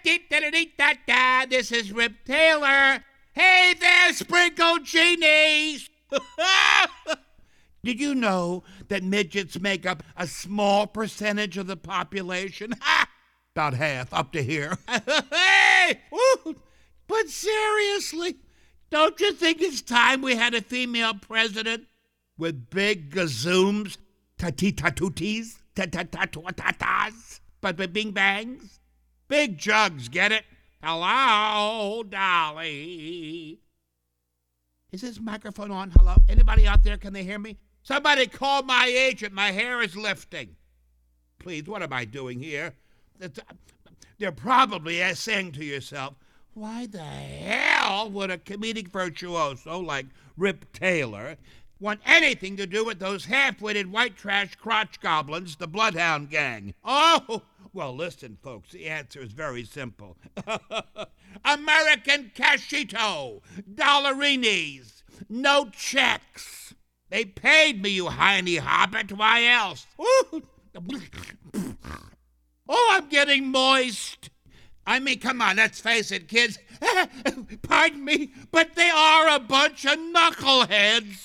This is Rip Taylor. Hey there, Sprinkle Genies! Did you know that midgets make up a small percentage of the population? About half, up to here. Hey! Woo! But seriously, don't you think it's time we had a female president with big gazooms, tatooties, tatas, but bing bangs? Big jugs, get it? Hello, Dolly. Is this microphone on? Hello? Anybody out there? Can they hear me? Somebody call my agent. My hair is lifting. Please, what am I doing here? They're probably saying to yourself, why the hell would a comedic virtuoso like Rip Taylor want anything to do with those half-witted white trash crotch goblins, the Bloodhound Gang? Oh, well, listen, folks, the answer is very simple. American Cashito, Dollarinis, no checks. They paid me, you hiney hobbit, why else? Ooh. Oh, I'm getting moist. I mean, come on, let's face it, kids. Pardon me, but they are a bunch of knuckleheads.